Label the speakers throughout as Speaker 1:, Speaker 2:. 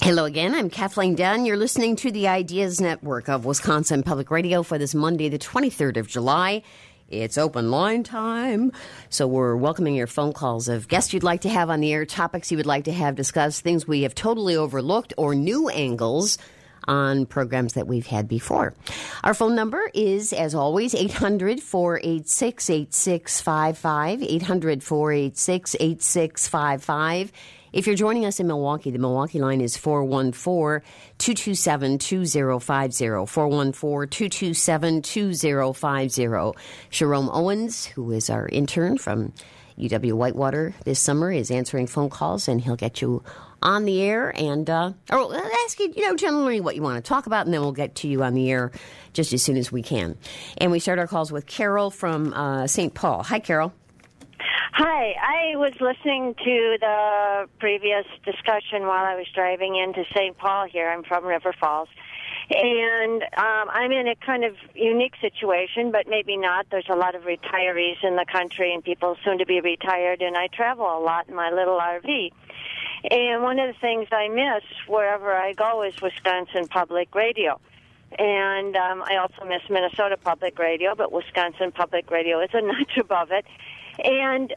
Speaker 1: Hello again. I'm Kathleen Dunn. You're listening to the Ideas Network of Wisconsin Public Radio for this Monday, the 23rd of July. It's open line time. So we're welcoming your phone calls of guests you'd like to have on the air, topics you would like to have discussed, things we have totally overlooked, or new angles on programs that we've had before. Our phone number is, as always, 800-486-8655, 800-486-8655. If you're joining us in Milwaukee, the Milwaukee line is 414-227-2050, 414-227-2050. Jerome Owens, who is our intern from UW-Whitewater this summer, is answering phone calls, and he'll get you on the air and or we'll ask you, generally what you want to talk about, and then we'll get to you on the air just as soon as we can. And we start our calls with Carol from St. Paul. Hi, Carol.
Speaker 2: Hi, I was listening to the previous discussion while I was driving into St. Paul here. I'm from River Falls. And I'm in a kind of unique situation, but maybe not. There's a lot of retirees in the country and people soon to be retired, and I travel a lot in my little RV. And one of the things I miss wherever I go is Wisconsin Public Radio. And I also miss Minnesota Public Radio, but Wisconsin Public Radio is a notch above it. And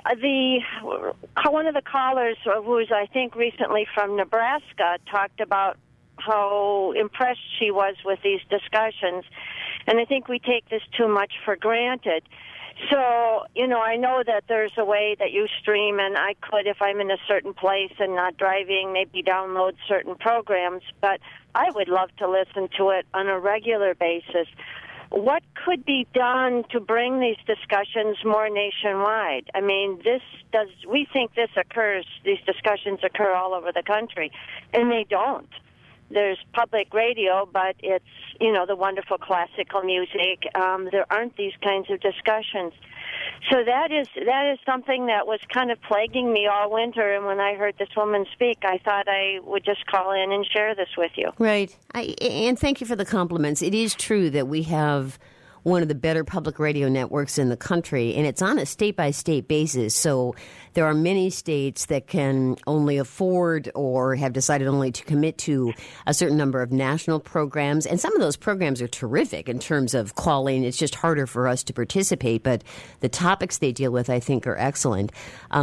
Speaker 2: one of the callers, who was, I think, recently from Nebraska, talked about how impressed she was with these discussions. And I think we take this too much for granted. So, I know that there's a way that you stream, and I could, if I'm in a certain place and not driving, maybe download certain programs, but I would love to listen to it on a regular basis. What could be done to bring these discussions more nationwide? I mean, we think these discussions occur all over the country, and they don't. There's public radio, but it's, the wonderful classical music. There aren't these kinds of discussions. So that is something that was kind of plaguing me all winter, and when I heard this woman speak, I thought I would just call in and share this with you.
Speaker 1: Right. And thank you for the compliments. It is true that we have one of the better public radio networks in the country, and it's on a state-by-state basis. So there are many states that can only afford or have decided only to commit to a certain number of national programs. And some of those programs are terrific in terms of calling. It's just harder for us to participate. But the topics they deal with, I think, are excellent.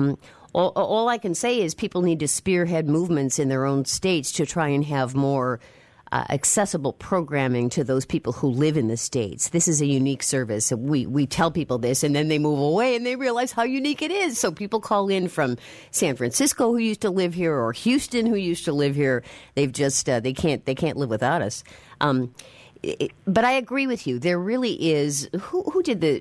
Speaker 1: All I can say is people need to spearhead movements in their own states to try and have more accessible programming to those people who live in the states. This is a unique service. We tell people this, and then they move away and they realize how unique it is. So people call in from San Francisco who used to live here, or Houston who used to live here. They've just they can't live without us. But I agree with you. There really is. Who did the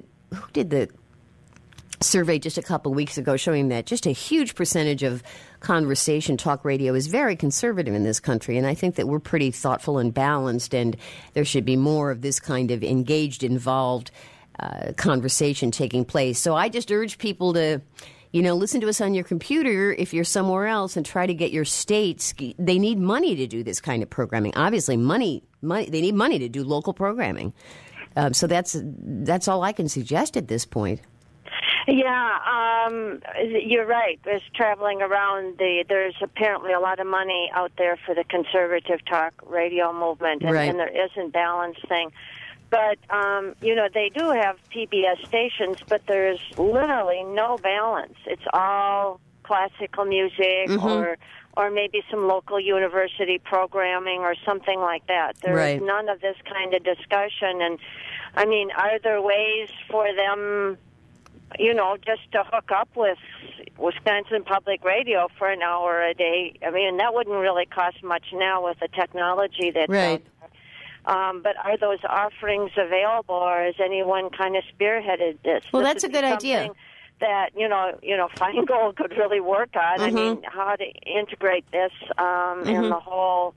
Speaker 1: survey just a couple of weeks ago showing that just a huge percentage of conversation talk radio is very conservative in this country, and I think that we're pretty thoughtful and balanced, and there should be more of this kind of engaged, involved conversation taking place. So I just urge people to, listen to us on your computer if you're somewhere else, and try to get your states. They need money to do this kind of programming. Obviously, money. They need money to do local programming. So that's all I can suggest at this point.
Speaker 2: Yeah, you're right. There's traveling around. There's apparently a lot of money out there for the conservative talk radio movement, and,
Speaker 1: right.
Speaker 2: And there isn't balancing. But, they do have PBS stations, but there's literally no balance. It's all classical music or maybe some local university programming or something like that. There's none of this kind of discussion. And, I mean, are there ways for them, just to hook up with Wisconsin Public Radio for an hour a day? I mean, that wouldn't really cost much now with the technology that's out there. But are those offerings available, or has anyone kind of spearheaded this?
Speaker 1: Well, that's a good idea.
Speaker 2: That Feingold could really work on. I mean, how to integrate this in the whole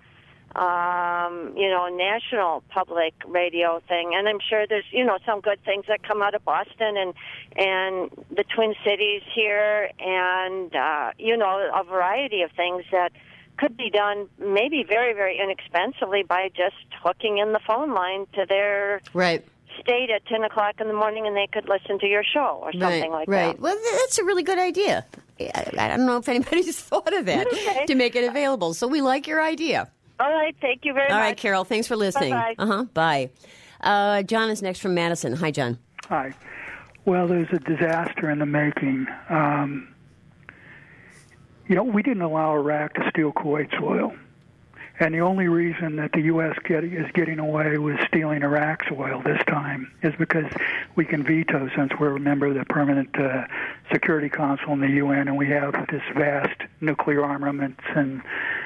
Speaker 2: national public radio thing. And I'm sure there's, some good things that come out of Boston and the Twin Cities here, and, a variety of things that could be done maybe very, very inexpensively by just hooking in the phone line to their state at 10 o'clock in the morning, and they could listen to your show or something like that.
Speaker 1: Right. Well, that's a really good idea. I don't know if anybody's thought of that to make it available. So we like your idea.
Speaker 2: All right. Thank you very much.
Speaker 1: All right, Carol. Thanks for listening.
Speaker 2: Bye-bye.
Speaker 1: Bye. John is next from Madison. Hi, John.
Speaker 3: Hi. Well, there's a disaster in the making. We didn't allow Iraq to steal Kuwait's oil. And the only reason that the U.S. is getting away with stealing Iraq's oil this time is because we can veto, since we're a member of the Permanent Security Council in the UN, and we have this vast nuclear armaments and,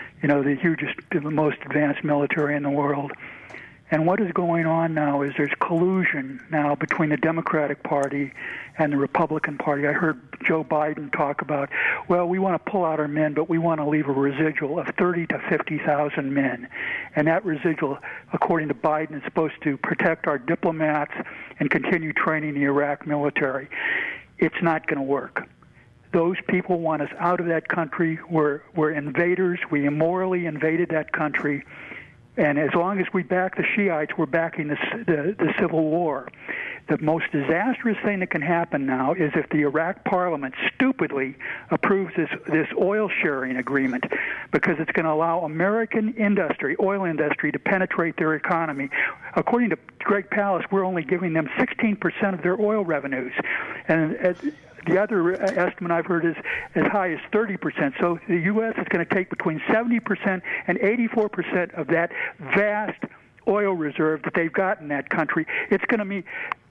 Speaker 3: the most advanced military in the world. And what is going on now is there's collusion now between the Democratic Party and the Republican Party. I heard Joe Biden talk about, well, we want to pull out our men, but we want to leave a residual of 30 to 50,000 men. And that residual, according to Biden, is supposed to protect our diplomats and continue training the Iraq military. It's not going to work. Those people want us out of that country. We're invaders. We immorally invaded that country. And as long as we back the Shiites, we're backing the civil war. The most disastrous thing that can happen now is if the Iraq parliament stupidly approves this oil sharing agreement, because it's going to allow American oil industry, to penetrate their economy. According to Greg Palast, we're only giving them 16% of their oil revenues. And the other estimate I've heard is as high as 30%. So the U.S. is going to take between 70% and 84% of that vast oil reserve that they've got in that country. It's going to be,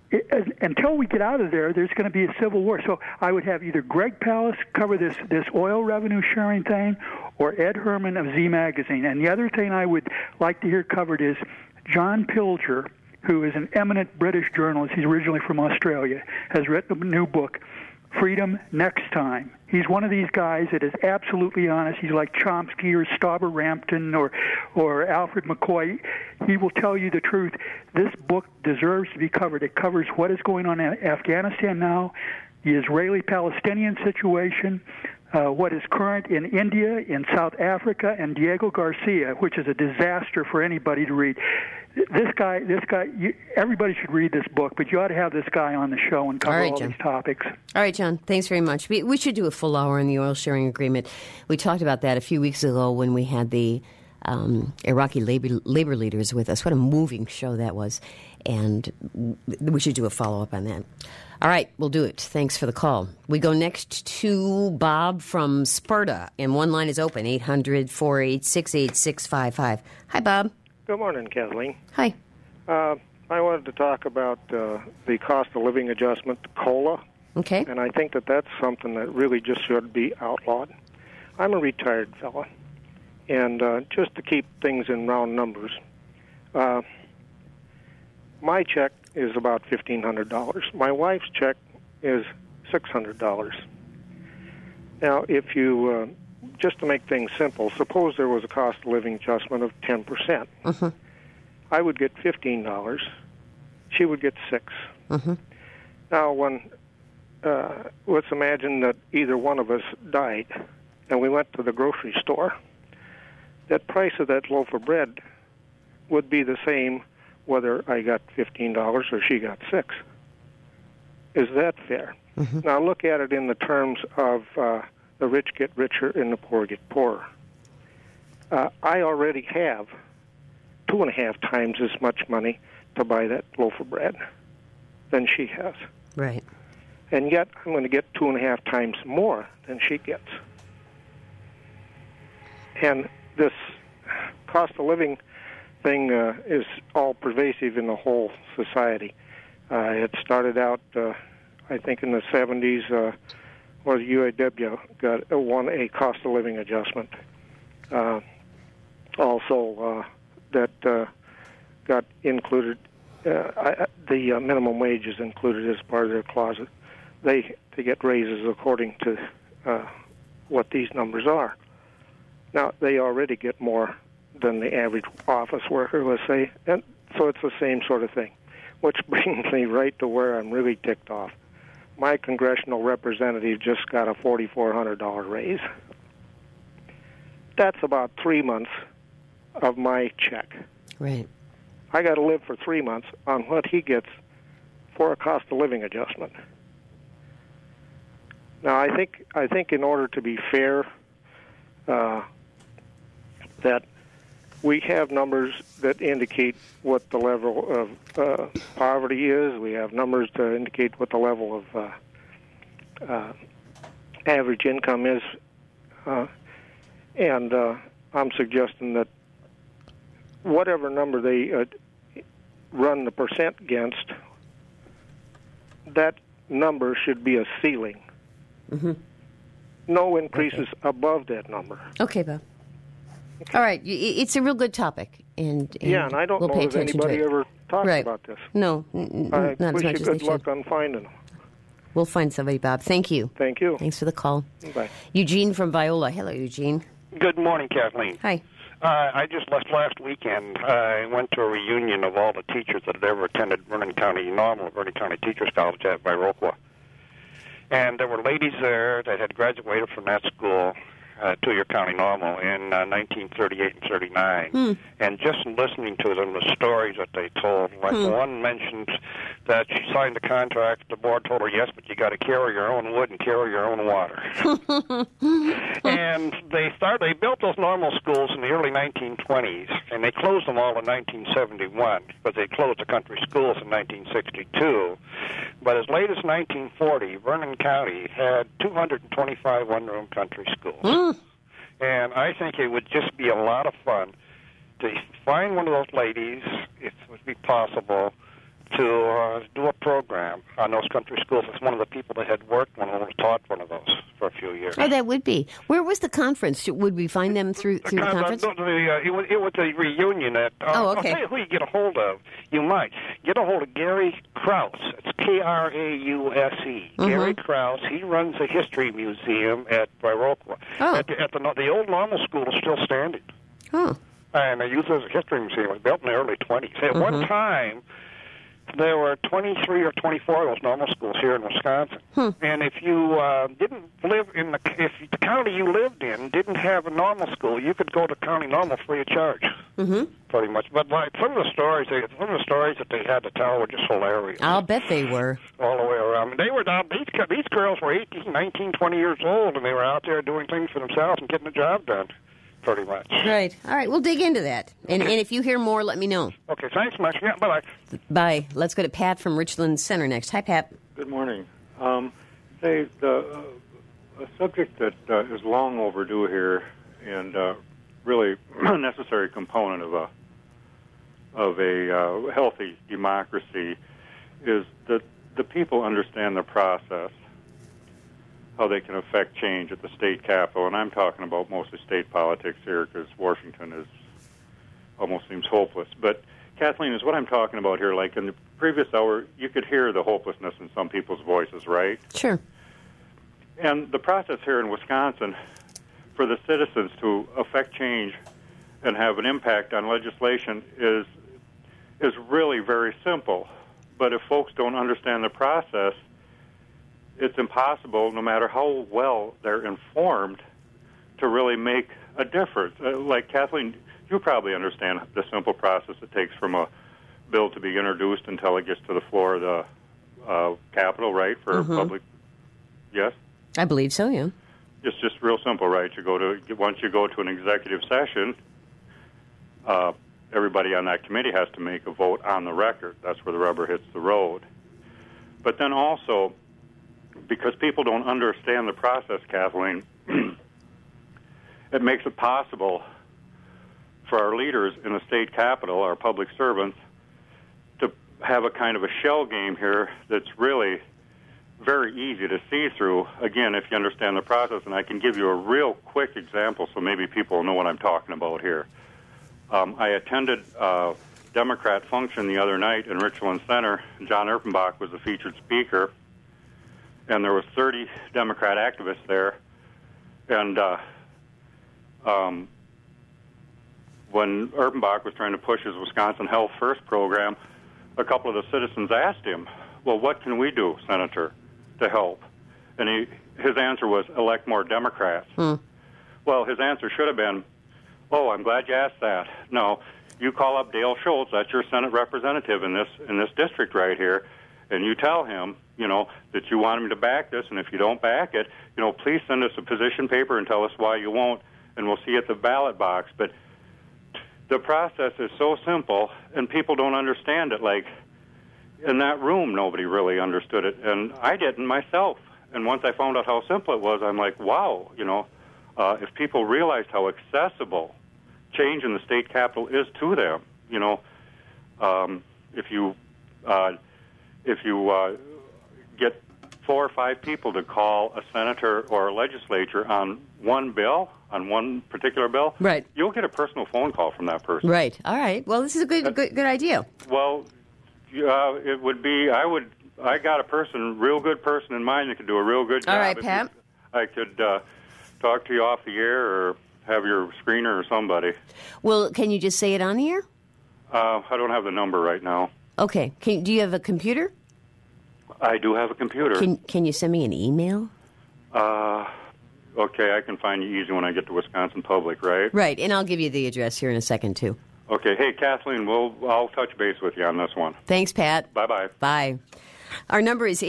Speaker 3: until we get out of there, there's going to be a civil war. So I would have either Greg Palast cover this oil revenue sharing thing, or Ed Herman of Z Magazine. And the other thing I would like to hear covered is John Pilger, who is an eminent British journalist. He's originally from Australia, has written a new book, Freedom Next Time. He's one of these guys that is absolutely honest. He's like Chomsky or Stauber Rampton or Alfred McCoy. He will tell you the truth. This book deserves to be covered. It covers what is going on in Afghanistan now, the Israeli-Palestinian situation, what is current in India, in South Africa, and Diego Garcia, which is a disaster for anybody to read. This guy, everybody should read this book, but you ought to have this guy on the show and cover all these topics.
Speaker 1: All right, John. Thanks very much. We should do a full hour on the oil sharing agreement. We talked about that a few weeks ago when we had the Iraqi labor leaders with us. What a moving show that was. And we should do a follow-up on that. All right, we'll do it. Thanks for the call. We go next to Bob from Sparta, and one line is open, 800-486-8655. Hi, Bob.
Speaker 4: Good morning, Kathleen.
Speaker 1: Hi.
Speaker 4: I wanted to talk about the cost of living adjustment, COLA.
Speaker 1: Okay.
Speaker 4: And I think that's something that really just should be outlawed. I'm a retired fella, and just to keep things in round numbers, my check is about $1,500. My wife's check is $600. Now, if you, just to make things simple, suppose there was a cost of living adjustment of 10%.
Speaker 1: Uh-huh.
Speaker 4: I would get $15. She would get $6.
Speaker 1: Uh-huh.
Speaker 4: Now, let's imagine that either one of us died, and we went to the grocery store. That price of that loaf of bread would be the same whether I got $15 or she got $6. Is that fair?
Speaker 1: Mm-hmm.
Speaker 4: Now look at it in the terms of the rich get richer and the poor get poorer. I already have 2.5 times as much money to buy that loaf of bread than she has.
Speaker 1: Right.
Speaker 4: And yet I'm going to get 2.5 times more than she gets. And this cost of living thing is all pervasive in the whole society. It started out, I think, in the 70s, where the UAW won a cost of living adjustment. Also, that got included. The minimum wage is included as part of their closet. They get raises according to what these numbers are. Now, they already get more than the average office worker, let's say, and so it's the same sort of thing, which brings me right to where I'm really ticked off. My congressional representative just got a $4,400 raise. That's about 3 months of my check.
Speaker 1: Right.
Speaker 4: I got to live for 3 months on what he gets for a cost of living adjustment. Now, I think in order to be fair, that we have numbers that indicate what the level of poverty is. We have numbers to indicate what the level of average income is. And I'm suggesting that whatever number they run the percent against, that number should be a ceiling.
Speaker 1: Mm-hmm.
Speaker 4: No increases above that number.
Speaker 1: Okay, Bob. Okay. All right. It's a real good topic. And
Speaker 4: I don't know if anybody ever talks about this.
Speaker 1: No, not as much as they should. I wish you
Speaker 4: good luck on finding them.
Speaker 1: We'll find somebody, Bob. Thank you.
Speaker 4: Thank you.
Speaker 1: Thanks for the call.
Speaker 4: Bye.
Speaker 1: Eugene from Viola. Hello, Eugene.
Speaker 5: Good morning, Kathleen.
Speaker 1: Hi.
Speaker 5: I just left last weekend. I went to a reunion of all the teachers that had ever attended Vernon County Teachers College at Viroqua. And there were ladies there that had graduated from that school, two-year county normal, in 1938 and 39. And just listening to them, the stories that they told, like one mentioned that she signed the contract, the board told her, yes, but you got to carry your own wood and carry your own water. And they built those normal schools in the early 1920s, and they closed them all in 1971, because they closed the country schools in 1962. But as late as 1940, Vernon County had 225 one-room country schools. And I think it would just be a lot of fun to find one of those ladies, if it would be possible, to do a program on those country schools. It's one of the people that had worked one of them, taught one of those for a few years.
Speaker 1: Oh, that would be. Where was the conference? Would we find them through the conference?
Speaker 5: It was a reunion at...
Speaker 1: okay.
Speaker 5: I'll tell you who you get a hold of. You might. Get a hold of Gary Krause. It's Krause. Gary Krause. He runs a history museum at Viroqua. The old normal school is still standing.
Speaker 1: Oh.
Speaker 5: And they use it as a history museum. It was built in the early 20s. At one time... there were 23 or 24 of those normal schools here in Wisconsin. And if you didn't live if the county you lived in didn't have a normal school, you could go to county normal free of charge, pretty much. But like some of the stories that they had to tell were just hilarious.
Speaker 1: I'll bet they were.
Speaker 5: All the way around. They were down. These girls were 18, 19, 20 years old, and they were out there doing things for themselves and getting the job done. Pretty much.
Speaker 1: Right. All right. We'll dig into that. And if you hear more, let me know.
Speaker 5: Okay. Thanks much. Yeah. Bye-bye.
Speaker 1: Bye. Let's go to Pat from Richland Center next. Hi, Pat.
Speaker 6: Good morning. A subject that is long overdue here and really a necessary component of a healthy democracy is that the people understand the process, how they can affect change at the state capitol, and I'm talking about mostly state politics here because Washington almost seems hopeless. But Kathleen, is what I'm talking about here. Like in the previous hour, you could hear the hopelessness in some people's voices, right?
Speaker 1: Sure.
Speaker 6: And the process here in Wisconsin for the citizens to affect change and have an impact on legislation is really very simple. But if folks don't understand the process, it's impossible, no matter how well they're informed, to really make a difference. Like Kathleen, you probably understand the simple process it takes from a bill to be introduced until it gets to the floor of the Capitol, right, for public. Yes?
Speaker 1: I believe so, yeah.
Speaker 6: It's just real simple, right? Once you go to an executive session, everybody on that committee has to make a vote on the record. That's where the rubber hits the road. But then also, because people don't understand the process, Kathleen, it makes it possible for our leaders in the state capitol, our public servants, to have a kind of a shell game here that's really very easy to see through, again, if you understand the process. And I can give you a real quick example so maybe people know what I'm talking about here. I attended a Democrat function the other night in Richland Center. John Erpenbach was the featured speaker, and there was 30 Democrat activists there. And when Erpenbach was trying to push his Wisconsin Health First program, a couple of the citizens asked him, well, what can we do, Senator, to help? And his answer was, elect more Democrats. Well, his answer should have been, oh, I'm glad you asked that. No, you call up Dale Schultz, that's your Senate representative in this district right here, and you tell him, that you want him to back this, and if you don't back it, please send us a position paper and tell us why you won't, and we'll see you at the ballot box. But the process is so simple, and people don't understand it. Like, in that room, nobody really understood it, and I didn't myself. And once I found out how simple it was, I'm like, wow, if people realized how accessible change in the state capitol is to them, if you get 4 or 5 people to call a senator or a legislature on one particular bill,
Speaker 1: right,
Speaker 6: you'll get a personal phone call from that person.
Speaker 1: Right. All right. Well, this is a good idea.
Speaker 6: Well, it would be. I got a real good person in mind that could do a real good job.
Speaker 1: All right, Pat.
Speaker 6: I could talk to you off the air or have your screener or somebody.
Speaker 1: Well, can you just say it on the air?
Speaker 6: I don't have the number right now.
Speaker 1: Okay. Do you have a computer?
Speaker 6: I do have a computer.
Speaker 1: Can you send me an email?
Speaker 6: Okay, I can find you easy when I get to Wisconsin Public, right?
Speaker 1: Right, and I'll give you the address here in a second, too.
Speaker 6: Okay. Hey, Kathleen, I'll touch base with you on this one.
Speaker 1: Thanks, Pat.
Speaker 6: Bye-bye.
Speaker 1: Bye. Our number is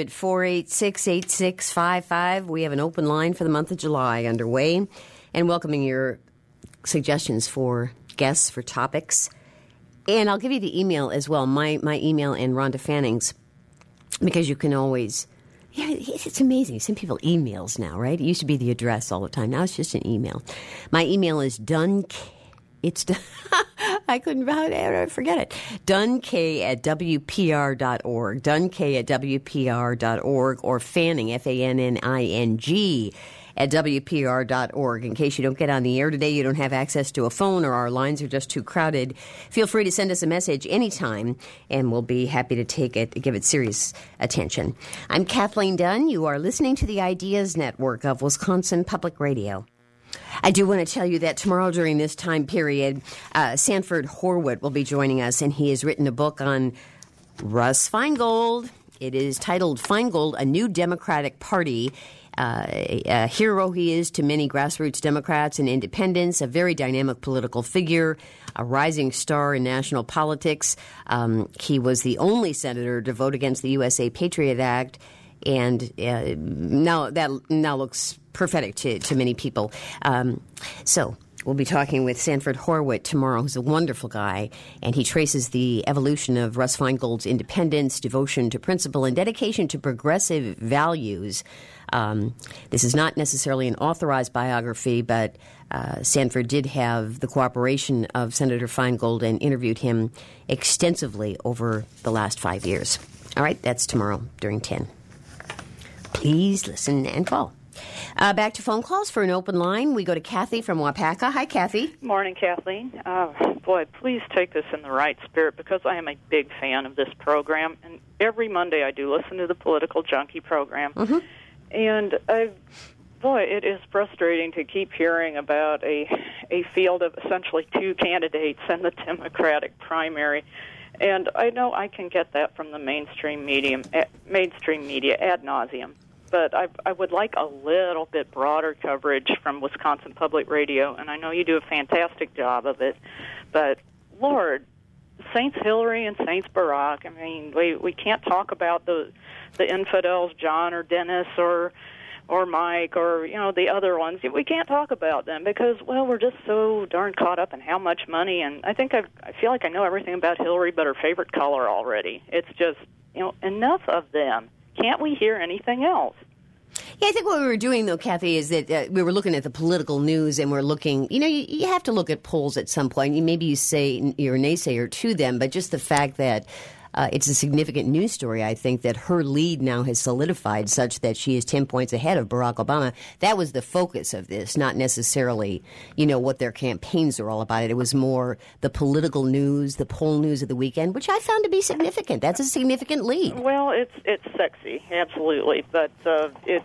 Speaker 1: 800-486-8655. We have an open line for the month of July underway, and welcoming your suggestions for guests, for topics. And I'll give you the email as well, my email and Rhonda Fanning's, because you can always... Yeah, it's amazing. Some people emails now, right? It used to be the address all the time. Now it's just an email. My email is I couldn't forget it. Dunk@WPR.org. Dunk@WPR.org, or Fanning, Fanning, at WPR.org. In case you don't get on the air today, you don't have access to a phone, or our lines are just too crowded, feel free to send us a message anytime, and we'll be happy to give it serious attention. I'm Kathleen Dunn. You are listening to the Ideas Network of Wisconsin Public Radio. I do want to tell you that tomorrow during this time period, Sanford Horwitz will be joining us, and he has written a book on Russ Feingold. It is titled Feingold, A New Democratic Party. A hero he is to many grassroots Democrats and independents, a very dynamic political figure, a rising star in national politics. He was the only senator to vote against the USA Patriot Act, and now looks prophetic to many people. So we'll be talking with Sanford Horwitz tomorrow, who's a wonderful guy, and he traces the evolution of Russ Feingold's independence, devotion to principle, and dedication to progressive values. This is not necessarily an authorized biography, but Sanford did have the cooperation of Senator Feingold and interviewed him extensively over the last 5 years. All right, that's tomorrow during 10. Please listen and call. Back to phone calls for an open line. We go to Kathy from Wapaka. Hi, Kathy.
Speaker 7: Morning, Kathleen. Boy, please take this in the right spirit, because I am a big fan of this program. And every Monday I do listen to the Political Junkie program. Mm-hmm. And, it is frustrating to keep hearing about a field of essentially 2 candidates in the Democratic primary. And I know I can get that from the mainstream media ad nauseum. But I would like a little bit broader coverage from Wisconsin Public Radio, and I know you do a fantastic job of it. But, Lord, Saints Hillary and Saints Barack, I mean, we can't talk about the infidels, John or Dennis or Mike or, the other ones. We can't talk about them because, we're just so darn caught up in how much money. And I think I feel like I know everything about Hillary but her favorite color already. It's just, enough of them. Can't we hear anything else?
Speaker 1: Yeah, I think what we were doing, though, Kathy, is that we were looking at the political news, and we're looking, you have to look at polls at some point. Maybe you say you're a naysayer to them, but just the fact that it's a significant news story, I think, that her lead now has solidified such that she is 10 points ahead of Barack Obama. That was the focus of this, not necessarily, what their campaigns are all about. It was more the political news, the poll news of the weekend, which I found to be significant. That's a significant lead.
Speaker 7: Well, it's sexy, absolutely. But it's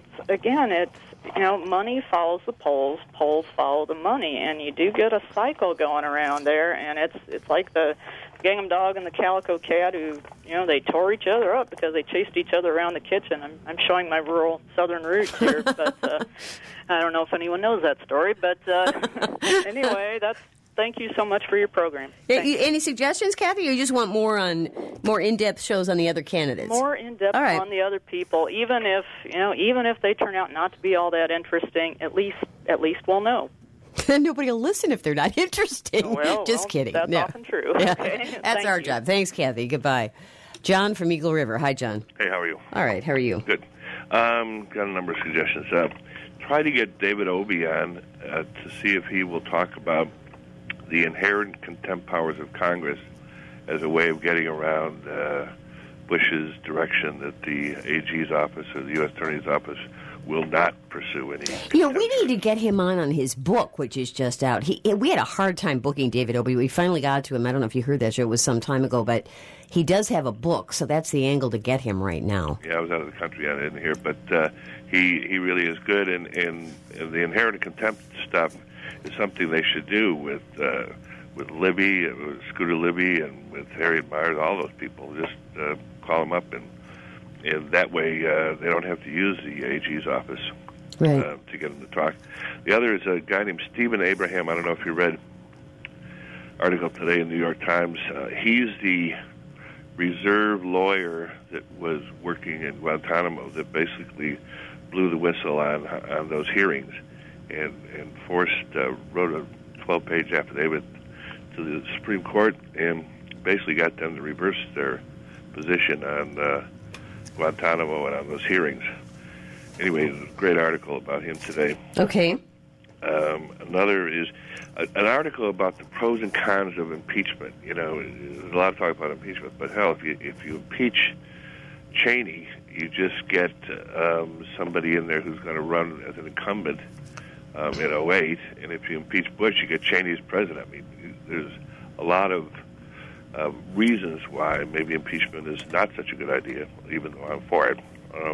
Speaker 7: money follows the polls follow the money, and you do get a cycle going around there, and it's like the Gingham dog and the calico cat who, they tore each other up because they chased each other around the kitchen. I'm showing my rural southern roots here, but I don't know if anyone knows that story. But anyway, thank you so much for your program.
Speaker 1: Any suggestions, Kathy, or you just want more in-depth shows on the other candidates?
Speaker 7: More in-depth on the other people, even if they turn out not to be all that interesting, at least we'll know.
Speaker 1: Then nobody will listen if they're not interested. Just kidding.
Speaker 7: That's
Speaker 1: Yeah.
Speaker 7: often true.
Speaker 1: Yeah.
Speaker 7: Okay.
Speaker 1: That's our job. Thanks, Kathy. Goodbye. John from Eagle River. Hi, John.
Speaker 8: Hey, how are you?
Speaker 1: All right. How are you?
Speaker 8: Good. Got a number of suggestions. Try to get David Obey on to see if he will talk about the inherent contempt powers of Congress as a way of getting around Bush's direction that the AG's office or the U.S. Attorney's office will not pursue any.
Speaker 1: We need to get him on his book, which is just out. We had a hard time booking David Obey. We finally got to him. I don't know if you heard that show. It was some time ago, but he does have a book, so that's the angle to get him right now.
Speaker 8: Yeah, I was out of the country. I didn't hear, but he really is good, and the inherent contempt stuff is something they should do with Libby, with Scooter Libby, and with Harriet Miers, all those people. Just call them up, and that way they don't have to use the AG's office to get them to talk. The other is a guy named Stephen Abraham. I don't know if you read article today in the New York Times. He's the reserve lawyer that was working in Guantanamo that basically blew the whistle on those hearings and wrote a 12-page affidavit to the Supreme Court and basically got them to reverse their position on Guantanamo and on those hearings. Anyway, a great article about him today.
Speaker 1: Okay.
Speaker 8: Another is an article about the pros and cons of impeachment. There's a lot of talk about impeachment, but hell, if you impeach Cheney, you just get somebody in there who's going to run as an incumbent in 2008, and if you impeach Bush, you get Cheney as president. I mean, there's a lot of reasons why maybe impeachment is not such a good idea, even though I'm for it.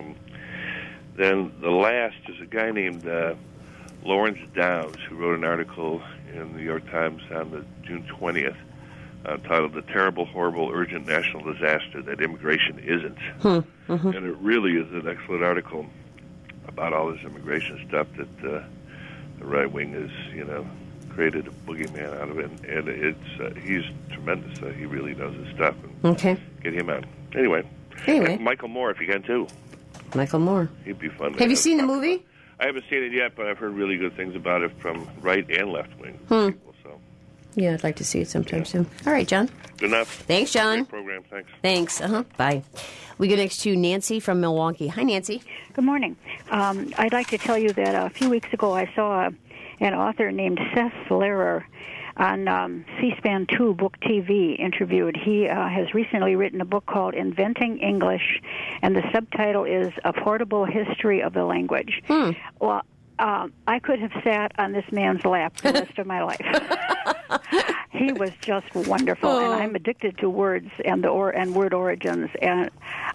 Speaker 8: Then the last is a guy named Lawrence Downs, who wrote an article in the New York Times on the June 20th titled "The Terrible, Horrible, Urgent National Disaster That Immigration Isn't." And it really is an excellent article about all this immigration stuff that the right wing has, created a boogeyman out of it. And he's tremendous. He really knows his stuff. And get him out. Anyway. Michael Moore, if you can, too.
Speaker 1: Michael Moore.
Speaker 8: He'd be fun.
Speaker 1: Have you seen the movie?
Speaker 8: I haven't seen it yet, but I've heard really good things about it from right and left wing people. So.
Speaker 1: Yeah, I'd like to see it sometime soon. All right, John.
Speaker 8: Good enough.
Speaker 1: Thanks, John.
Speaker 8: Great program.
Speaker 1: Thanks. Bye. We go next to Nancy from Milwaukee. Hi, Nancy.
Speaker 9: Good morning. I'd like to tell you that a few weeks ago I saw an author named Seth Lehrer on C-SPAN 2 Book TV interviewed. He has recently written a book called Inventing English, and the subtitle is A Portable History of the Language. Well, I could have sat on this man's lap the rest of my life. He was just wonderful, and I'm addicted to words and word origins. And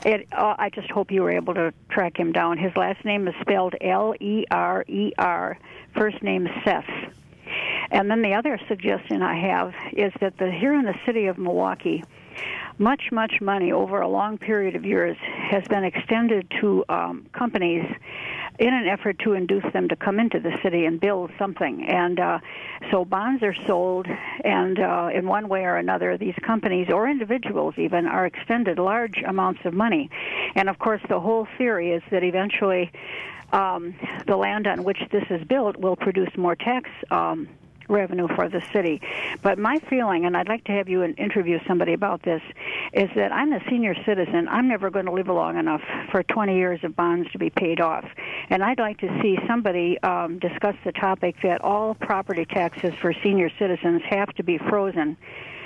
Speaker 9: I just hope you were able to track him down. His last name is spelled L-E-R-E-R. First name Seth. And then the other suggestion I have is that here in the city of Milwaukee, much money over a long period of years has been extended to companies in an effort to induce them to come into the city and build something. And so bonds are sold, and in one way or another, these companies, or individuals even, are extended large amounts of money. And, of course, the whole theory is that eventually the land on which this is built will produce more tax revenue for the city. But my feeling, and I'd like to have you interview somebody about this, is that I'm a senior citizen. I'm never going to live long enough for 20 years of bonds to be paid off. And I'd like to see somebody discuss the topic that all property taxes for senior citizens have to be frozen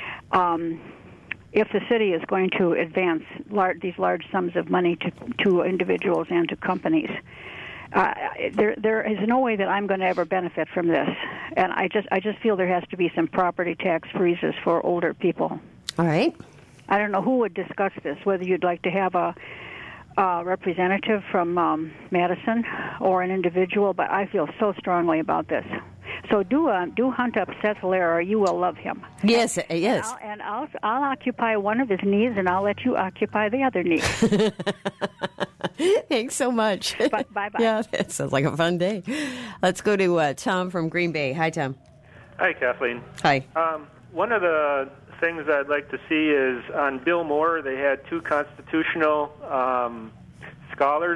Speaker 9: if the city is going to advance these large sums of money to individuals and to companies. There is no way that I'm going to ever benefit from this, and I just feel there has to be some property tax freezes for older people.
Speaker 1: All right.
Speaker 9: I don't know who would discuss this, whether you'd like to have a representative from Madison or an individual, but I feel so strongly about this. So do hunt up Seth Lehrer. You will love him.
Speaker 1: Yes, yes.
Speaker 9: And I'll occupy one of his knees, and I'll let you occupy the other knee.
Speaker 1: Thanks so much.
Speaker 9: Bye-bye.
Speaker 1: Yeah, that sounds like a fun day. Let's go to Tom from Green Bay. Hi, Tom.
Speaker 10: Hi, Kathleen.
Speaker 1: Hi.
Speaker 10: One of the things I'd like to see is on Bill Moore, they had two constitutional scholars.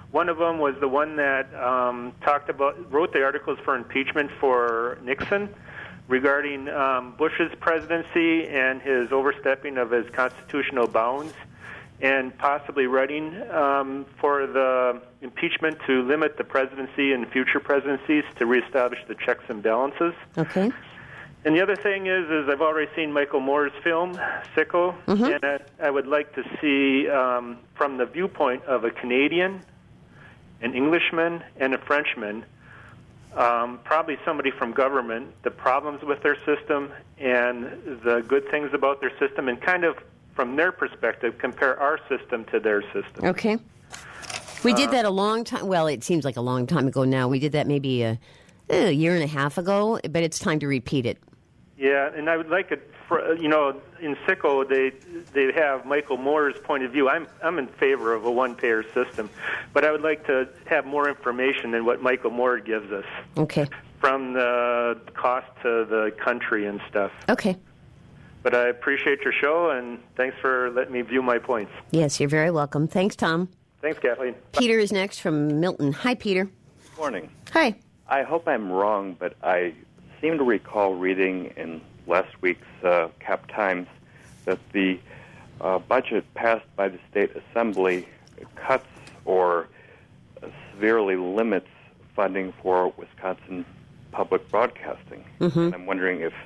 Speaker 10: One of them was the one that wrote the articles for impeachment for Nixon regarding Bush's presidency and his overstepping of his constitutional bounds, and possibly writing for the impeachment to limit the presidency and future presidencies to reestablish the checks and balances.
Speaker 1: Okay.
Speaker 10: And the other thing is I've already seen Michael Moore's film, Sicko, and I would like to see, from the viewpoint of a Canadian, an Englishman, and a Frenchman, probably somebody from government, the problems with their system and the good things about their system, and kind of, from their perspective, compare our system to their system.
Speaker 1: Okay. We did that a long time. Well, it seems like a long time ago now. We did that maybe a year and a half ago, but it's time to repeat it.
Speaker 10: Yeah, and I would like it. In Sicko, they have Michael Moore's point of view. I'm in favor of a one-payer system, but I would like to have more information than what Michael Moore gives us.
Speaker 1: Okay.
Speaker 10: From the cost to the country and stuff.
Speaker 1: Okay.
Speaker 10: But I appreciate your show, and thanks for letting me view my points.
Speaker 1: Yes, you're very welcome. Thanks, Tom.
Speaker 10: Thanks, Kathleen.
Speaker 1: Peter is next from Milton. Hi, Peter.
Speaker 11: Morning.
Speaker 1: Hi.
Speaker 11: I hope I'm wrong, but I seem to recall reading in last week's Cap Times that the budget passed by the state assembly cuts or severely limits funding for Wisconsin public broadcasting.
Speaker 1: Mm-hmm.
Speaker 11: And I'm wondering if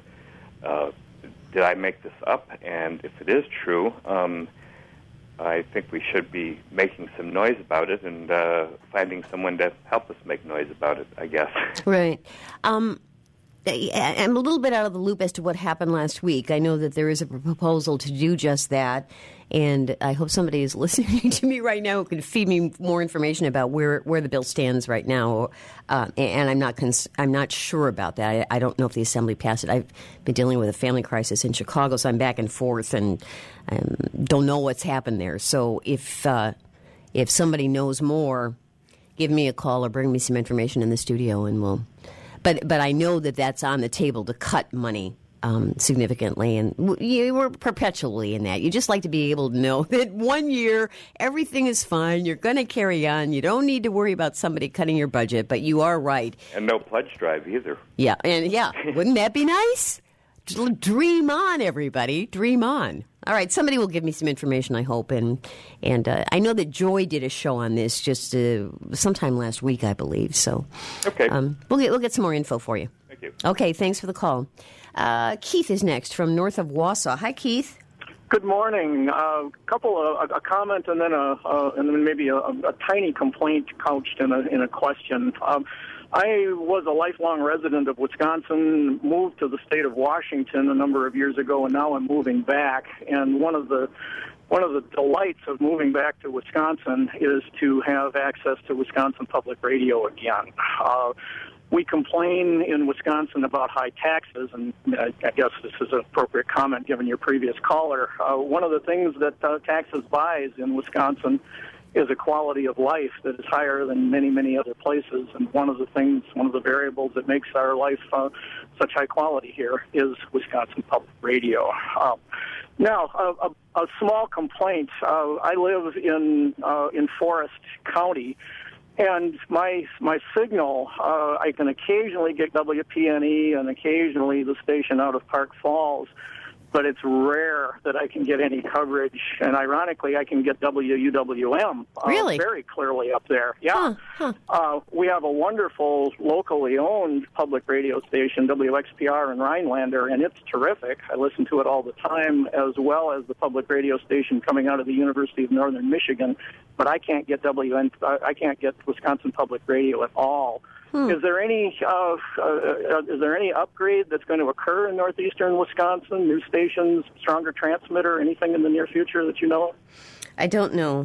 Speaker 11: did I make this up? And if it is true, I think we should be making some noise about it and finding someone to help us make noise about it, I guess.
Speaker 1: Right. I'm a little bit out of the loop as to what happened last week. I know that there is a proposal to do just that, and I hope somebody is listening to me right now who can feed me more information about where the bill stands right now. And I'm not sure about that. I don't know if the Assembly passed it. I've been dealing with a family crisis in Chicago, so I'm back and forth and don't know what's happened there. So if somebody knows more, give me a call or bring me some information in the studio, and we'll. But I know that that's on the table to cut money significantly, and we're perpetually in that. You just like to be able to know that 1 year everything is fine. You're going to carry on. You don't need to worry about somebody cutting your budget. But you are right.
Speaker 11: And no pledge drive either.
Speaker 1: Yeah, wouldn't that be nice? Dream on, everybody. Dream on. All right, somebody will give me some information, I hope, and I know that Joy did a show on this just sometime last week, I believe. So,
Speaker 11: okay,
Speaker 1: we'll get some more info for you.
Speaker 11: Thank you.
Speaker 1: Okay, thanks for the call. Keith is next from north of Wausau. Hi, Keith.
Speaker 12: Good morning. A comment, and then maybe a tiny complaint couched in a question. I was a lifelong resident of Wisconsin, moved to the state of Washington a number of years ago, and now I'm moving back. And one of the delights of moving back to Wisconsin is to have access to Wisconsin Public Radio again. We complain in Wisconsin about high taxes, and I guess this is an appropriate comment given your previous caller. One of the things that taxes buys in Wisconsin is a quality of life that is higher than many, many other places. And one of the variables that makes our life such high quality here is Wisconsin Public Radio. Now, a small complaint. I live in Forest County, and my signal, I can occasionally get WPNE and occasionally the station out of Park Falls, but it's rare that I can get any coverage. And ironically, I can get WUWM very clearly up there. Yeah. We have a wonderful locally owned public radio station, WXPR in Rhinelander, and it's terrific. I listen to it all the time, as well as the public radio station coming out of the University of Northern Michigan. But I can't get Wisconsin Public Radio at all. Is there any upgrade that's going to occur in northeastern Wisconsin? New stations, stronger transmitter, anything in the near future that you know of?
Speaker 1: I don't know.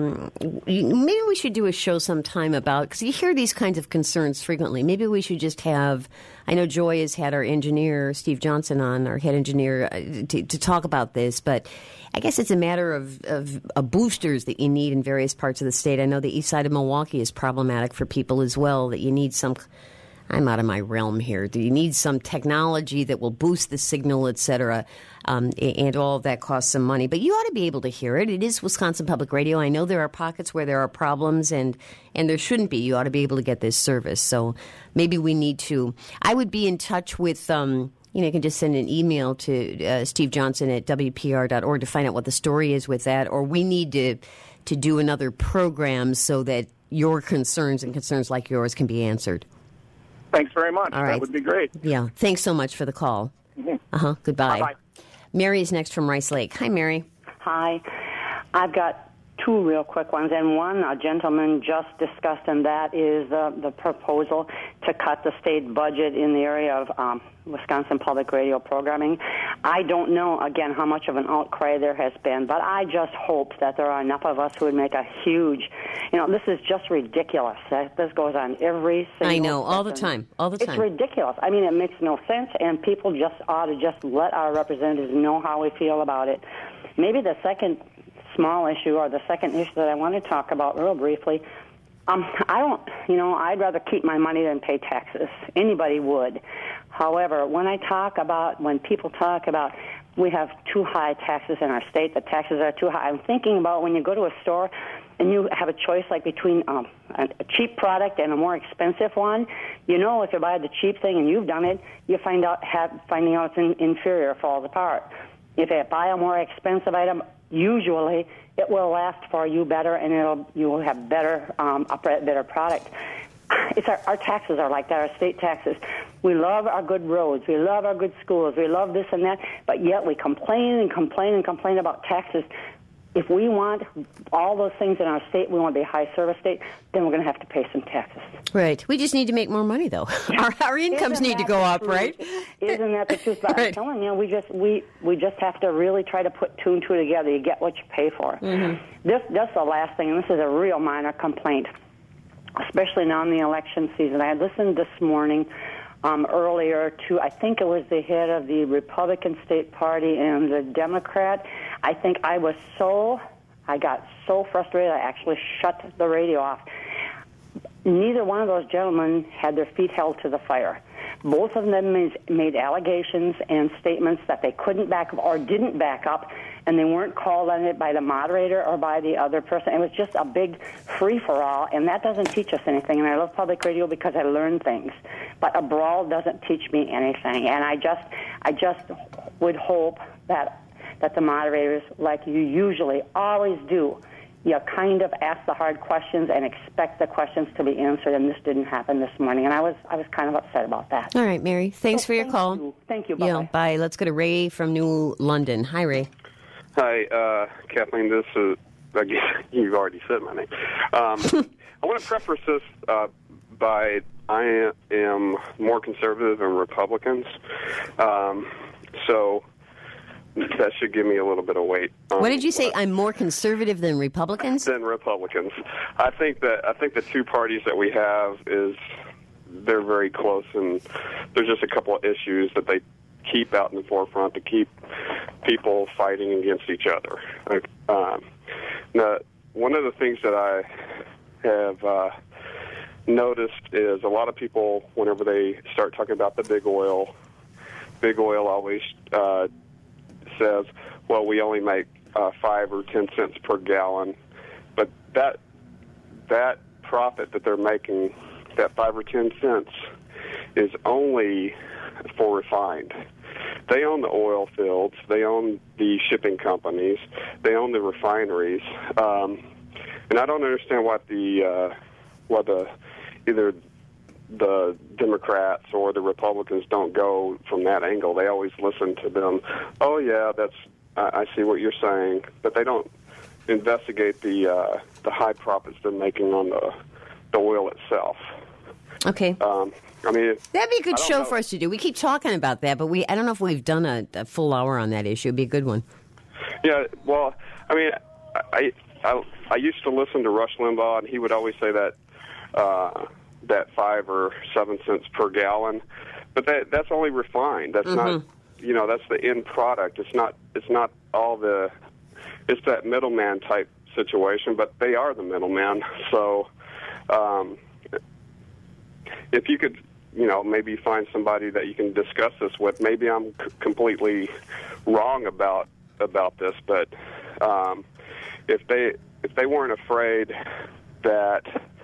Speaker 1: Maybe we should do a show sometime about, because you hear these kinds of concerns frequently. Maybe we should just have, I know Joy has had our engineer, Steve Johnson, on, our head engineer, to talk about this, but I guess it's a matter of boosters that you need in various parts of the state. I know the east side of Milwaukee is problematic for people as well, that you need some, I'm out of my realm here. Do you need some technology that will boost the signal, et cetera? And all of that costs some money. But you ought to be able to hear it. It is Wisconsin Public Radio. I know there are pockets where there are problems, and there shouldn't be. You ought to be able to get this service. So maybe we need to. I would be in touch with, you can just send an email to Steve Johnson at WPR.org to find out what the story is with that. Or we need to do another program so that your concerns and concerns like yours can be answered.
Speaker 12: Thanks very much.
Speaker 1: All right.
Speaker 12: That would be great.
Speaker 1: Yeah. Thanks so much for the call.
Speaker 12: Mm-hmm.
Speaker 1: Goodbye.
Speaker 12: Bye-bye.
Speaker 1: Mary is next from Rice Lake. Hi, Mary.
Speaker 13: Hi. I've got two real quick ones, and one a gentleman just discussed, and that is the proposal to cut the state budget in the area of Wisconsin Public Radio programming. I don't know, again, how much of an outcry there has been, but I just hope that there are enough of us who would make a huge, this is just ridiculous. This goes on every single
Speaker 1: I know, all the
Speaker 13: session.
Speaker 1: time.
Speaker 13: It's ridiculous. I mean, it makes no sense, and people just ought to just let our representatives know how we feel about it. Maybe the second small issue, or the second issue that I want to talk about real briefly, I'd rather keep my money than pay taxes. Anybody would. However, when people talk about we have too high taxes in our state, the taxes are too high, I'm thinking about when you go to a store and you have a choice like between a cheap product and a more expensive one. If you buy the cheap thing, and you've done it, you finding out it's inferior, falls apart. If you buy a more expensive item, usually it will last for you better, and you will have a better product. Our taxes are like that, our state taxes. We love our good roads, we love our good schools, we love this and that, but yet we complain about taxes. If we want all those things in our state, we want to be a high service state, then we're going to have to pay some taxes.
Speaker 1: Right. We just need to make more money, though. Our incomes need to go up, right?
Speaker 13: Isn't that the truth? But I'm telling you, we just have to really try to put two and two together. You get what you pay for.
Speaker 1: Mm-hmm.
Speaker 13: That's the last thing, and this is a real minor complaint, especially now in the election season. I had listened this morning earlier to, I think it was the head of the Republican State Party and the Democrat. I think I got so frustrated I actually shut the radio off. Neither one of those gentlemen had their feet held to the fire. Both of them made allegations and statements that they couldn't back up or didn't back up, and they weren't called on it by the moderator or by the other person. It was just a big free-for-all, and that doesn't teach us anything. And I love public radio because I learn things. But a brawl doesn't teach me anything. And I just would hope that the moderators, like you usually always do, you kind of ask the hard questions and expect the questions to be answered, and this didn't happen this morning, and I was kind of upset about that.
Speaker 1: All right, Mary. Thanks for your call.
Speaker 13: Thank you. Bye-bye.
Speaker 1: Yeah, bye. Let's go to Ray from New London. Hi, Ray.
Speaker 14: Hi, Kathleen. This is, I guess you've already said my name. I want to preface this by I am more conservative than Republicans, so that should give me a little bit of weight.
Speaker 1: What did you say? I'm more conservative than Republicans?
Speaker 14: Than Republicans. I think the two parties that we have they're very close, and there's just a couple of issues that they keep out in the forefront to keep people fighting against each other. Now, one of the things that I have noticed is a lot of people, whenever they start talking about the big oil always says, well, we only make 5 or 10 cents per gallon, but that profit that they're making, that 5 or 10 cents, is only for refined. They own the oil fields, they own the shipping companies, they own the refineries, and I don't understand why either the Democrats or the Republicans don't go from that angle. They always listen to them. Oh yeah, I see what you're saying, but they don't investigate the high profits they're making on the oil itself.
Speaker 1: Okay.
Speaker 14: I mean,
Speaker 1: that'd be a good show for us to do. We keep talking about that, but I don't know if we've done a full hour on that issue. It'd be a good one.
Speaker 14: Yeah. Well, I mean, I used to listen to Rush Limbaugh, and he would always say that 5 or 7 cents per gallon, but that's only refined. That's not, that's the end product. It's not all it's that middleman type situation, but they are the middleman. So, if you could maybe find somebody that you can discuss this with. Maybe I'm completely wrong about this, but if they weren't afraid that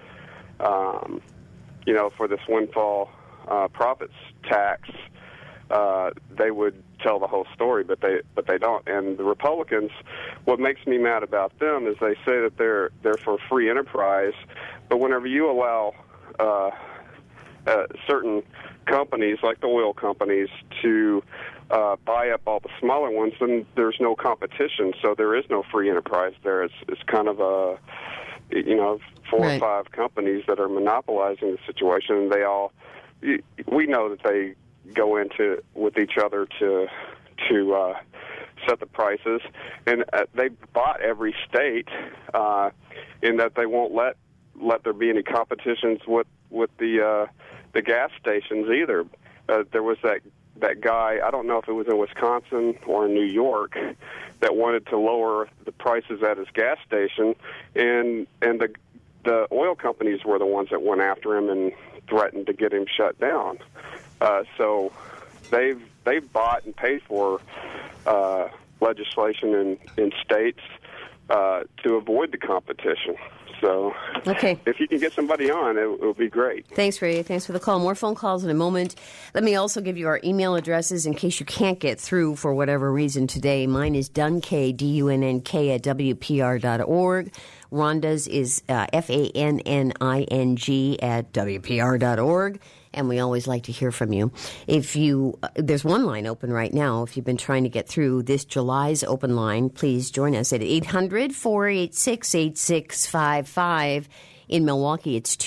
Speaker 14: for this windfall profits tax, they would tell the whole story, but they don't. And the Republicans, what makes me mad about them is they say that they're for free enterprise, but whenever you allow certain companies, like the oil companies, to buy up all the smaller ones, then there's no competition, so there is no free enterprise there. It's kind of a, four or five companies that are monopolizing the situation, and they all, we know that they go into with each other to set the prices, and they bought every state in that they won't let there be any competitions with the gas stations either. There was that guy, I don't know if it was in Wisconsin or in New York, that wanted to lower the prices at his gas station, and the oil companies were the ones that went after him and threatened to get him shut down. So they've bought and paid for legislation in states to avoid the competition. So if you can get somebody on, it will be great. Thanks, Ray. Thanks for the call. More phone calls in a moment. Let me also give you our email addresses in case you can't get through for whatever reason today. Mine is Dunnk, D-U-N-N-K, at WPR.org. Rhonda's is FANNING at WPR.org. And we always like to hear from you. There's one line open right now. If you've been trying to get through this July's open line, please join us at 800-486-8655. In Milwaukee, it's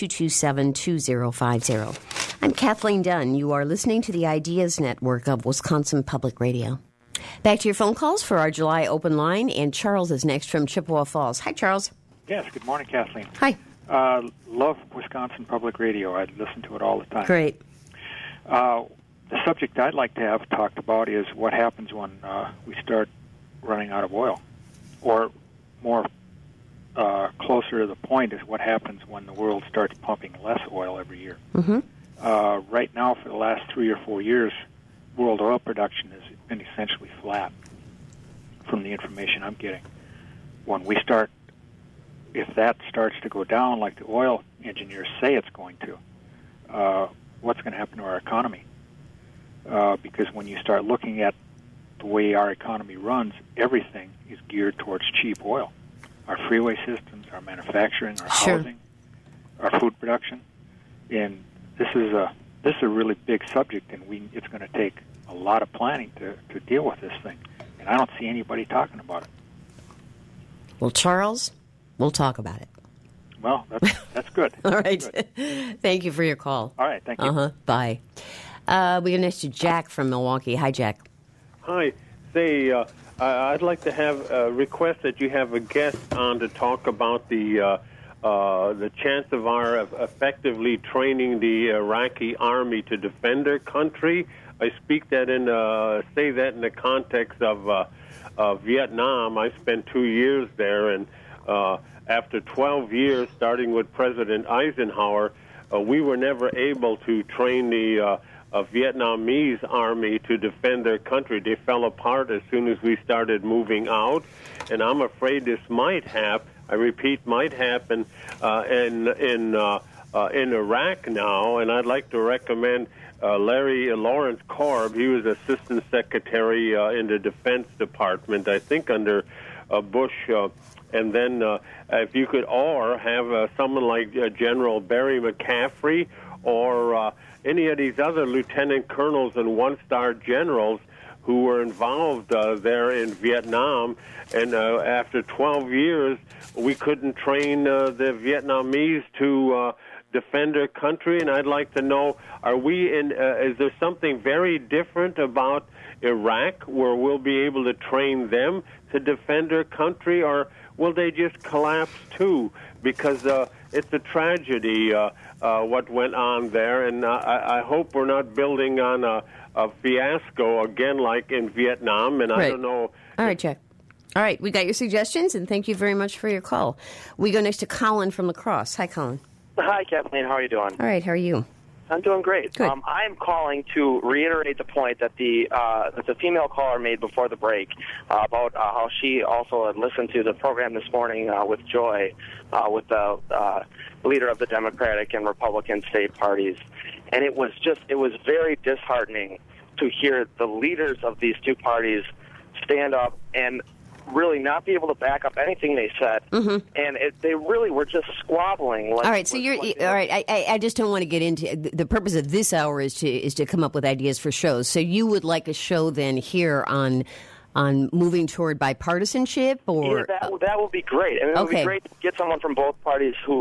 Speaker 14: 227-2050. I'm Kathleen Dunn. You are listening to the Ideas Network of Wisconsin Public Radio. Back to your phone calls for our July open line, and Charles is next from Chippewa Falls. Hi, Charles.
Speaker 15: Yes, good morning, Kathleen.
Speaker 1: Hi.
Speaker 15: Love Wisconsin Public Radio. I listen to it all the time.
Speaker 1: Great.
Speaker 15: The subject I'd like to have talked about is what happens when we start running out of oil. Or more closer to the point is what happens when the world starts pumping less oil every year.
Speaker 1: Mm-hmm.
Speaker 15: Right now, for the last 3 or 4 years, world oil production has been essentially flat from the information I'm getting. When we start, if that starts to go down like the oil engineers say it's going to, what's going to happen to our economy? Because when you start looking at the way our economy runs, everything is geared towards cheap oil. Our freeway systems, our manufacturing, our housing, our food production. And this is a really big subject, and it's going to take a lot of planning to deal with this thing. And I don't see anybody talking about it.
Speaker 1: Well, Charles, we'll talk about it.
Speaker 15: Well, that's good.
Speaker 1: All right. Good. Thank you for your call.
Speaker 15: All right. Thank you.
Speaker 1: Bye. We go next to Jack from Milwaukee. Hi, Jack.
Speaker 16: Hi. Say, I'd like to have a request that you have a guest on to talk about the chance of our effectively training the Iraqi army to defend their country. I say that in the context of Vietnam. I spent 2 years there, and after 12 years, starting with President Eisenhower, we were never able to train the Vietnamese army to defend their country. They fell apart as soon as we started moving out, and I'm afraid this might happen. I repeat, might happen in Iraq now, and I'd like to recommend Larry Lawrence Korb. He was Assistant Secretary in the Defense Department, I think, under Bush. And then if you could, or have someone like General Barry McCaffrey or any of these other lieutenant colonels and one-star generals who were involved there in Vietnam. And after 12 years, we couldn't train the Vietnamese to defend their country. And I'd like to know, is there something very different about Iraq where we'll be able to train them to defend their country, or will they just collapse too? Because it's a tragedy what went on there, and I hope we're not building on a fiasco again like in Vietnam, and I don't know.
Speaker 1: All right, Jack. All right, we got your suggestions, and thank you very much for your call. We go next to Colin from La Crosse. Hi, Colin.
Speaker 17: Hi, Kathleen. How are you doing?
Speaker 1: All right, how are you?
Speaker 17: I'm doing great.
Speaker 1: Good.
Speaker 17: I am calling to reiterate the point that the female caller made before the break about how she also had listened to the program this morning with Joy, with the leader of the Democratic and Republican state parties. And it was very disheartening to hear the leaders of these two parties stand up and really not be able to back up anything they said, and they really were just squabbling.
Speaker 1: All right, so all right. I just don't want to get into the purpose of this hour is to come up with ideas for shows. So you would like a show then here on moving toward bipartisanship, or
Speaker 17: that would be great. I mean, it would be great to get someone from both parties who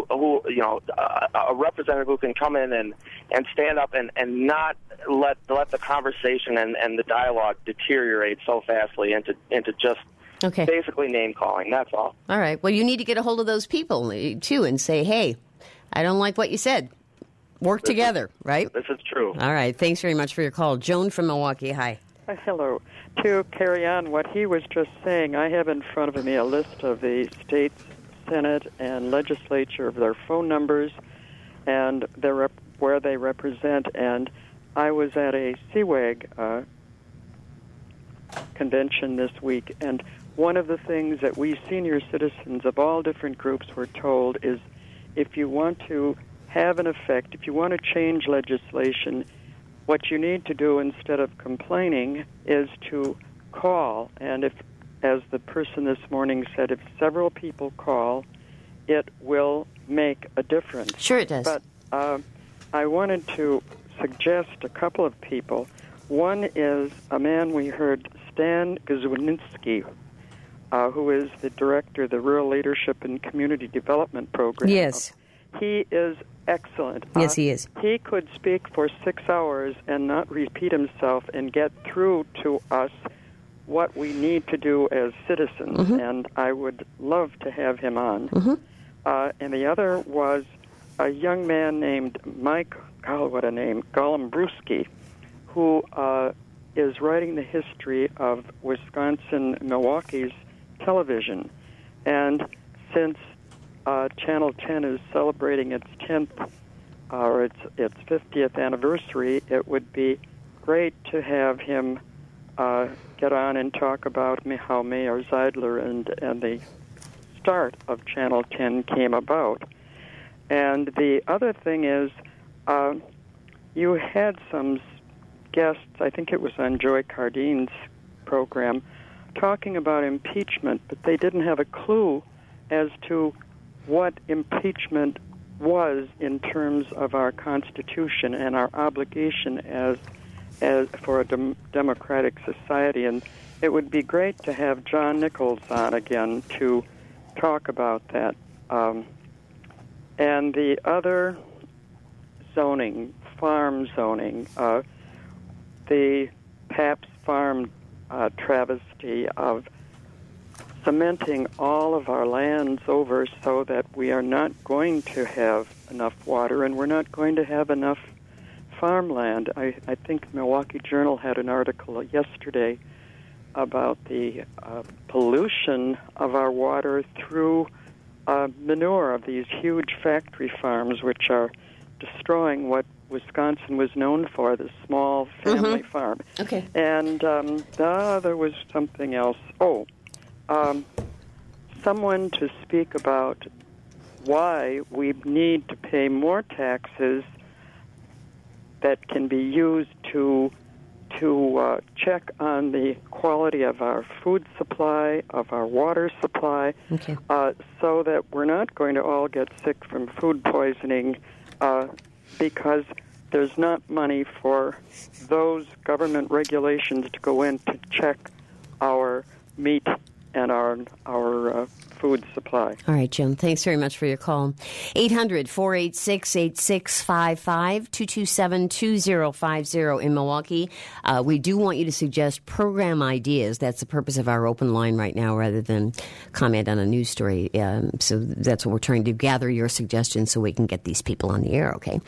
Speaker 17: a representative who can come in and stand up and not let the conversation and the dialogue deteriorate so fastly into just. Basically name calling, that's all.
Speaker 1: All right. Well, you need to get a hold of those people, too, and say, hey, I don't like what you said. Work together, right?
Speaker 17: This is true.
Speaker 1: All right. Thanks very much for your call. Joan from Milwaukee, hi.
Speaker 18: Hello. To carry on what he was just saying, I have in front of me a list of the state Senate and legislature, their phone numbers, and where they represent. And I was at a CWAG convention this week, and one of the things that we senior citizens of all different groups were told is if you want to have an effect, if you want to change legislation, what you need to do instead of complaining is to call. And if, as the person this morning said, if several people call, it will make a difference.
Speaker 1: Sure it does.
Speaker 18: But I wanted to suggest a couple of people. One is a man we heard, Stan Guzwinski, who is the director of the Rural Leadership and Community Development Program.
Speaker 1: Yes.
Speaker 18: He is excellent.
Speaker 1: Yes, he is.
Speaker 18: He could speak for 6 hours and not repeat himself and get through to us what we need to do as citizens, and I would love to have him on. And the other was a young man named Mike, what a name, Golembrewski, who is writing the history of Wisconsin, Milwaukee's television. And since Channel 10 is celebrating its 10th or its 50th anniversary, it would be great to have him get on and talk about how Mayor Zeidler and the start of Channel 10 came about. And the other thing is, you had some guests, I think it was on Joy Cardine's program, talking about impeachment, but they didn't have a clue as to what impeachment was in terms of our Constitution and our obligation as for a democratic society. And it would be great to have John Nichols on again to talk about that. And the other zoning, farm zoning, the Pabst Farm travesty of cementing all of our lands over so that we are not going to have enough water and we're not going to have enough farmland. I think Milwaukee Journal had an article yesterday about the pollution of our water through manure of these huge factory farms, which are destroying what Wisconsin was known for, the small family farm.
Speaker 1: Okay.
Speaker 18: And there was something else. Someone to speak about why we need to pay more taxes that can be used to check on the quality of our food supply, of our water supply, so that we're not going to all get sick from food poisoning because there's not money for those government regulations to go in to check our meat and our food supply.
Speaker 1: All right, Jim. Thanks very much for your call. 800-486-8655, 227-2050 in Milwaukee. We do want you to suggest program ideas. That's the purpose of our open line right now rather than comment on a news story. So that's what we're trying to gather your suggestions so we can get these people on the air, okay?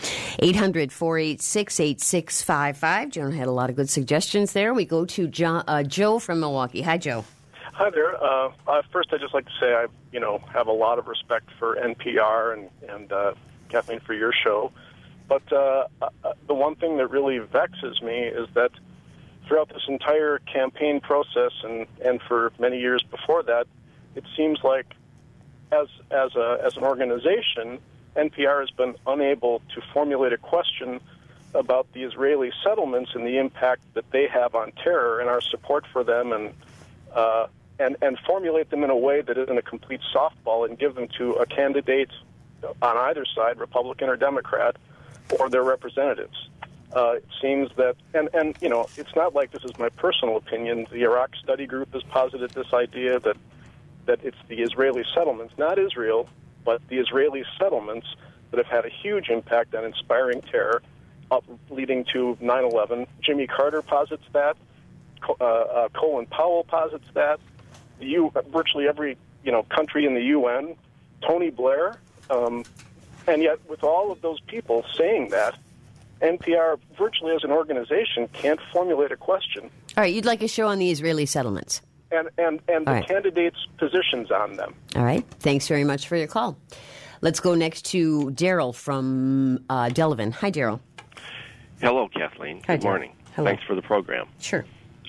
Speaker 1: 800-486-8655. Joan had a lot of good suggestions there. We go to Joe from Milwaukee. Hi, Joe.
Speaker 19: Hi there. First, I'd just like to say I, have a lot of respect for NPR and Kathleen for your show, But the one thing that really vexes me is that throughout this entire campaign process and for many years before that, it seems like as an organization, NPR has been unable to formulate a question about the Israeli settlements and the impact that they have on terror and our support for them, and formulate them in a way that isn't a complete softball and give them to a candidate on either side, Republican or Democrat, or their representatives. It seems that, and you know, it's not like this is my personal opinion. The Iraq Study Group has posited this idea that it's the Israeli settlements, not Israel, but the Israeli settlements that have had a huge impact on inspiring terror, leading to 9/11. Jimmy Carter posits that. Colin Powell posits that. Virtually every country in the UN. Tony Blair. And yet, with all of those people saying that, NPR, virtually as an organization, can't formulate a question.
Speaker 1: All right, you'd like a show on the Israeli settlements.
Speaker 19: And the candidates' positions on them.
Speaker 1: All right. Thanks very much for your call. Let's go next to Daryl from Delavan. Hi, Daryl.
Speaker 20: Hello, Kathleen.
Speaker 1: Hi,
Speaker 20: Good morning.
Speaker 1: Hello.
Speaker 20: Thanks for the program.
Speaker 1: Sure.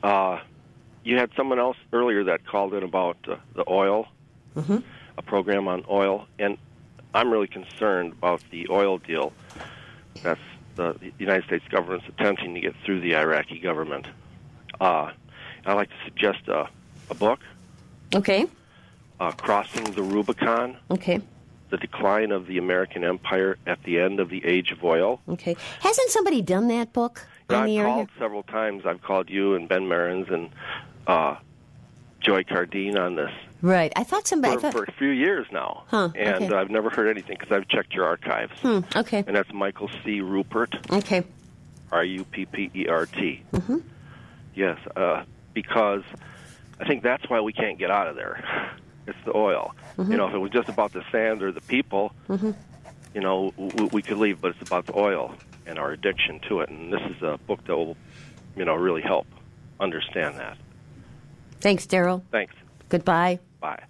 Speaker 20: You had someone else earlier that called in about the oil, a program on oil, and I'm really concerned about the oil deal that's the United States government's attempting to get through the Iraqi government. I'd like to suggest a book.
Speaker 1: Okay.
Speaker 20: Crossing the Rubicon.
Speaker 1: Okay.
Speaker 20: The Decline of the American Empire at the End of the Age of Oil.
Speaker 1: Okay. Hasn't somebody done that book on the air?
Speaker 20: I've called several times. I've called you and Ben Marins and Joy Cardine on this.
Speaker 1: Right. I thought somebody...
Speaker 20: For a few years now.
Speaker 1: Huh.
Speaker 20: And
Speaker 1: Okay.
Speaker 20: I've never heard anything because I've checked your archives.
Speaker 1: Okay.
Speaker 20: And that's Michael C. Rupert.
Speaker 1: Okay.
Speaker 20: Ruppert. Yes, because I think that's why we can't get out of there. It's the oil.
Speaker 1: Mm-hmm.
Speaker 20: You know, if it was just about the sand or the people, you know, we could leave, but it's about the oil and our addiction to it. And this is a book that will, really help understand that.
Speaker 1: Thanks, Daryl.
Speaker 20: Thanks.
Speaker 1: Goodbye.
Speaker 20: Bye.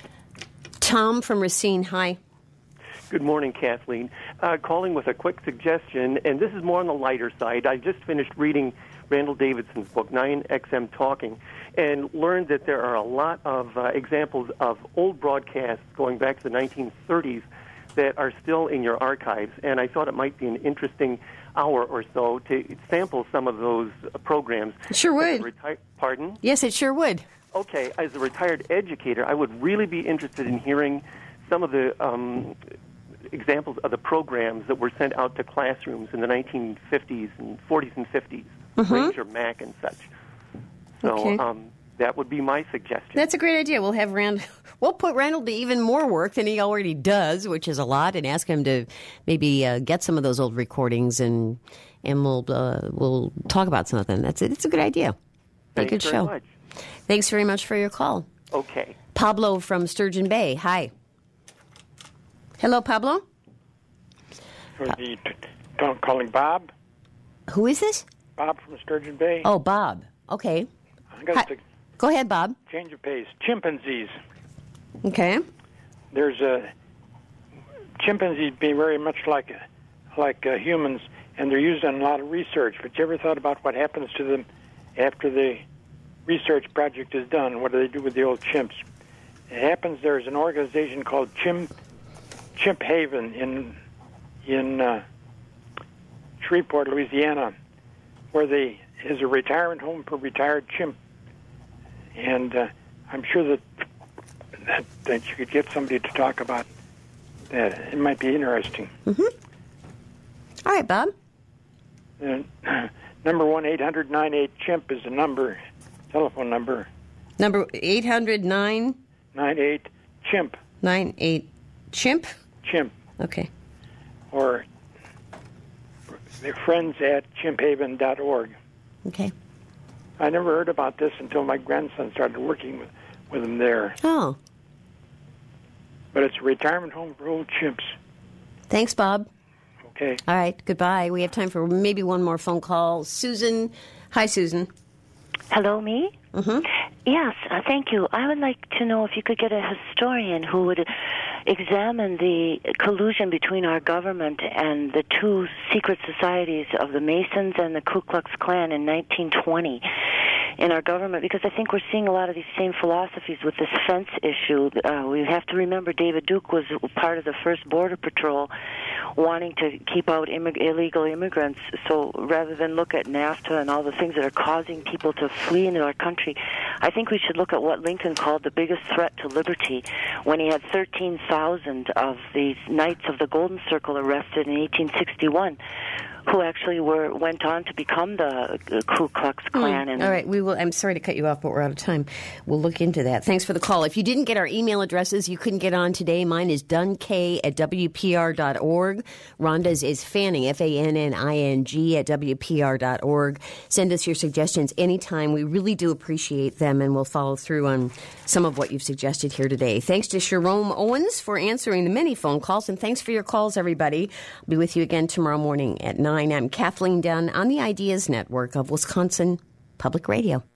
Speaker 1: Tom from Racine. Hi.
Speaker 21: Good morning, Kathleen. Calling with a quick suggestion, and this is more on the lighter side. I just finished reading Randall Davidson's book, 9XM Talking, and learned that there are a lot of examples of old broadcasts going back to the 1930s that are still in your archives, and I thought it might be an interesting hour or so to sample some of those programs.
Speaker 1: Sure would.
Speaker 21: Pardon?
Speaker 1: Yes, it sure would.
Speaker 21: Okay, as a retired educator, I would really be interested in hearing some of the examples of the programs that were sent out to classrooms in the 1950s and 40s and 50s, Ranger Mac and such. So
Speaker 1: Okay.
Speaker 21: That would be my suggestion.
Speaker 1: That's a great idea. We'll have we'll put Randall to even more work than he already does, which is a lot, and ask him to maybe get some of those old recordings, and we'll talk about some of them. It's a good idea. Be a good
Speaker 21: Thanks very
Speaker 1: show.
Speaker 21: much.
Speaker 1: Thanks very much for your call.
Speaker 21: Okay.
Speaker 1: Pablo from Sturgeon Bay. Hi. Hello, Pablo.
Speaker 22: Calling Bob.
Speaker 1: Who is this?
Speaker 22: Bob from Sturgeon Bay.
Speaker 1: Oh, Bob. Okay.
Speaker 22: I got to
Speaker 1: Go ahead, Bob.
Speaker 22: change of pace. Chimpanzees.
Speaker 1: Okay.
Speaker 22: There's chimpanzees being very much like humans, and they're used in a lot of research. But you ever thought about what happens to them after the research project is done? What do they do with the old chimps? It happens there's an organization called Chimp Haven in Shreveport, Louisiana, where is a retirement home for retired chimp. And I'm sure that you could get somebody to talk about that. It might be interesting.
Speaker 1: Mm-hmm. All right, Bob.
Speaker 22: Number 1-800-98-CHIMP is the telephone number.
Speaker 1: Number 800-9...
Speaker 22: 98-CHIMP.
Speaker 1: 98-CHIMP?
Speaker 22: CHIMP.
Speaker 1: Okay.
Speaker 22: Or their friends at chimphaven.org.
Speaker 1: Okay.
Speaker 22: I never heard about this until my grandson started working with them there.
Speaker 1: Oh.
Speaker 22: But it's a retirement home for old chimps.
Speaker 1: Thanks, Bob.
Speaker 22: Okay.
Speaker 1: All right. Goodbye. We have time for maybe one more phone call. Susan. Hi, Susan.
Speaker 23: Hello, me?
Speaker 1: Mm-hmm.
Speaker 23: Yes, thank you. I would like to know if you could get a historian who would examine the collusion between our government and the two secret societies of the Masons and the Ku Klux Klan in 1920 in our government, because I think we're seeing a lot of these same philosophies with this fence issue. We have to remember David Duke was part of the first Border Patrol wanting to keep out illegal immigrants. So rather than look at NAFTA and all the things that are causing people to flee into our country, I think we should look at what Lincoln called the biggest threat to liberty when he had 13,000 of these Knights of the Golden Circle arrested in 1861, who actually went on to become the Ku Klux Klan.
Speaker 1: All right, we will. I'm sorry to cut you off, but we're out of time. We'll look into that. Thanks for the call. If you didn't get our email addresses, you couldn't get on today. Mine is dunkay@wpr.org. Rhonda's is Fanning, Fanning, at wpr.org. Send us your suggestions anytime. We really do appreciate them, and we'll follow through on some of what you've suggested here today. Thanks to Jerome Owens for answering the many phone calls, and thanks for your calls, everybody. I'll be with you again tomorrow morning at 9. I'm Kathleen Dunn on the Ideas Network of Wisconsin Public Radio.